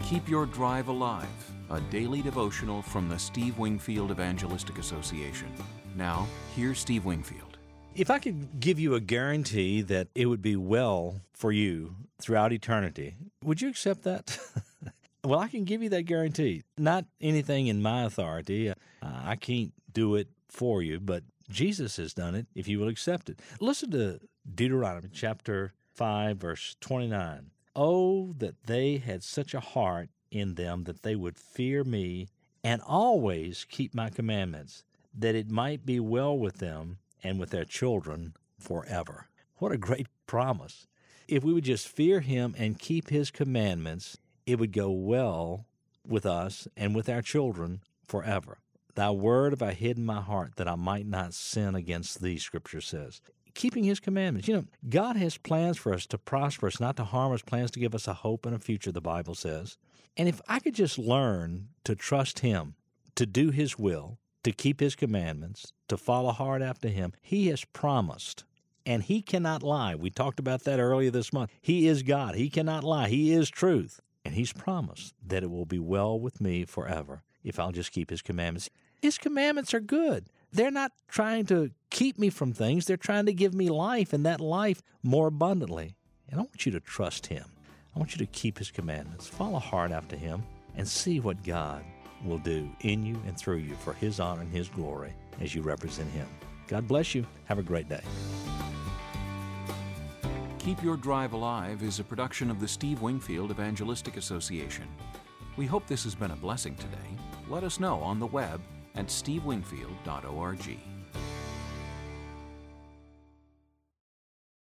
Keep Your Drive Alive, a daily devotional from the Steve Wingfield Evangelistic Association. Now, here's Steve Wingfield. If I could give you a guarantee that it would be well for you throughout eternity, would you accept that? Well, I can give you that guarantee. Not anything in my authority. I can't do it for you, but Jesus has done it if you will accept it. Listen to Deuteronomy chapter 5, verse 29. Oh, that they had such a heart in them that they would fear me and always keep my commandments, that it might be well with them and with their children forever. What a great promise. If we would just fear him and keep his commandments, it would go well with us and with our children forever. Thy word have I hid in my heart that I might not sin against thee, Scripture says. Keeping his commandments. God has plans for us to prosper us, not to harm us, plans to give us a hope and a future, the Bible says. And if I could just learn to trust him, to do his will, to keep his commandments, to follow hard after him, he has promised, and he cannot lie. We talked about that earlier this month. He is God. He cannot lie. He is truth. And he's promised that it will be well with me forever if I'll just keep his commandments. His commandments are good. They're not trying to keep me from things. They're trying to give me life, and that life more abundantly. And I want you to trust him. I want you to keep his commandments, follow hard after him, and see what God will do in you and through you for his honor and his glory as you represent him. God bless you. Have a great day. Keep Your Drive Alive is a production of the Steve Wingfield Evangelistic Association. We hope this has been a blessing today. Let us know on the web at stevewingfield.org.